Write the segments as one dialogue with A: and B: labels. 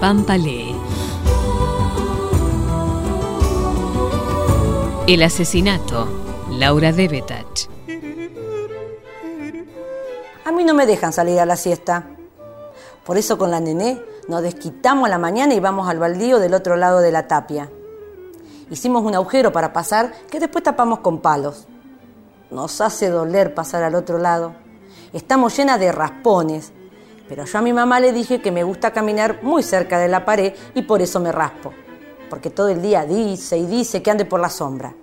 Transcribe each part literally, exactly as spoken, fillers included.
A: Pampa lee. El asesinato, Laura Debetach.
B: A mí no me dejan salir a la siesta. Por eso con la nené nos desquitamos a la mañana y vamos al baldío del otro lado de la tapia. Hicimos un agujero para pasar que después tapamos con palos. Nos hace doler pasar al otro lado. Estamos llenas de raspones, pero yo a mi mamá le dije que me gusta caminar muy cerca de la pared y por eso me raspo, porque todo el día dice y dice que ande por la sombra.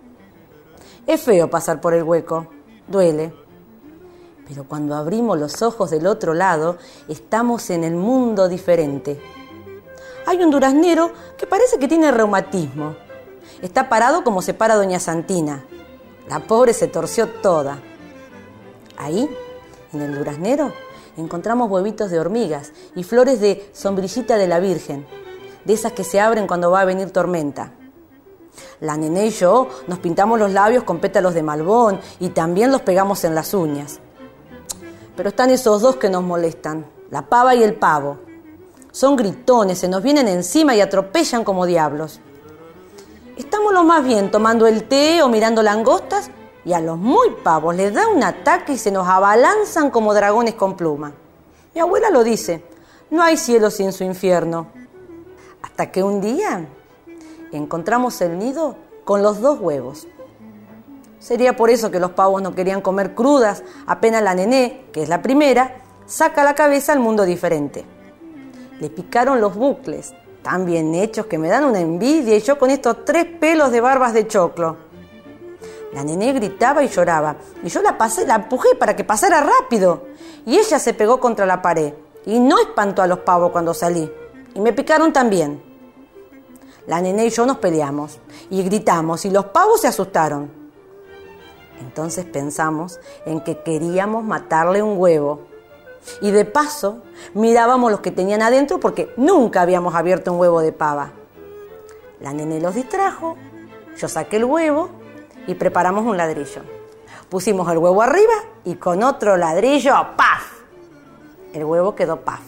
B: Es feo pasar por el hueco, duele. Pero cuando abrimos los ojos del otro lado, estamos en el mundo diferente. Hay un duraznero que parece que tiene reumatismo. Está parado como se para doña Santina. La pobre se torció toda. Ahí, en el duraznero, encontramos huevitos de hormigas y flores de sombrillita de la Virgen, de esas que se abren cuando va a venir tormenta. La nené y yo nos pintamos los labios con pétalos de malbón y también los pegamos en las uñas. Pero están esos dos que nos molestan, la pava y el pavo. Son gritones, se nos vienen encima y atropellan como diablos. Estamos lo más bien tomando el té o mirando langostas y a los muy pavos les da un ataque y se nos abalanzan como dragones con pluma. Mi abuela lo dice, no hay cielo sin su infierno. Hasta que un día encontramos el nido con los dos huevos. Sería por eso que los pavos no querían comer crudas, apenas la nené, que es la primera, saca la cabeza al mundo diferente. Le picaron los bucles, tan bien hechos que me dan una envidia, y yo con estos tres pelos de barbas de choclo. La nené gritaba y lloraba, y yo la pasé, la empujé para que pasara rápido, y ella se pegó contra la pared, y no espantó a los pavos cuando salí, y me picaron también. La nené y yo nos peleamos, y gritamos, y los pavos se asustaron. Entonces pensamos en que queríamos matarle un huevo. Y de paso, mirábamos los que tenían adentro porque nunca habíamos abierto un huevo de pava. La nené los distrajo, yo saqué el huevo y preparamos un ladrillo. Pusimos el huevo arriba y con otro ladrillo, ¡paf! El huevo quedó paf.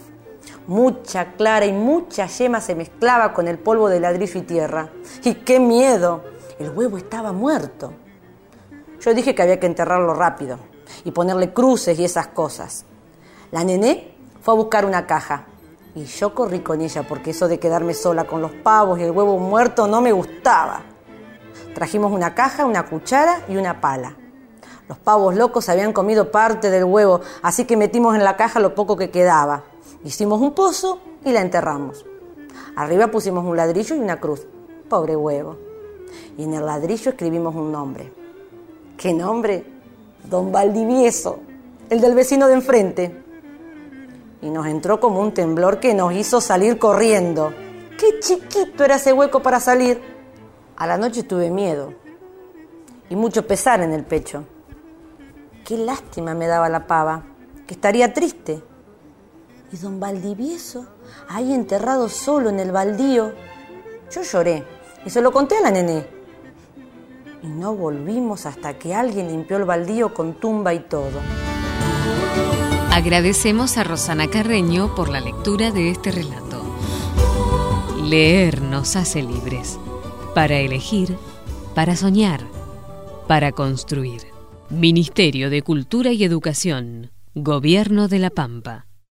B: Mucha clara y mucha yema se mezclaba con el polvo de ladrillo y tierra. ¡Y qué miedo! El huevo estaba muerto. Yo dije que había que enterrarlo rápido y ponerle cruces y esas cosas. La nené fue a buscar una caja y yo corrí con ella porque eso de quedarme sola con los pavos y el huevo muerto no me gustaba. Trajimos una caja, una cuchara y una pala. Los pavos locos habían comido parte del huevo, así que metimos en la caja lo poco que quedaba. Hicimos un pozo y la enterramos. Arriba pusimos un ladrillo y una cruz. Pobre huevo. Y en el ladrillo escribimos un nombre. ¿Qué nombre? Don Valdivieso, el del vecino de enfrente. Y nos entró como un temblor que nos hizo salir corriendo. ¡Qué chiquito era ese hueco para salir! A la noche tuve miedo y mucho pesar en el pecho. Qué lástima me daba la pava, que estaría triste. Y don Valdivieso, ahí enterrado solo en el baldío. Yo lloré y se lo conté a la nené. Y no volvimos hasta que alguien limpió el baldío con tumba y todo.
A: Agradecemos a Rosana Carreño por la lectura de este relato. Leer nos hace libres. Para elegir, para soñar, para construir. Ministerio de Cultura y Educación. Gobierno de La Pampa.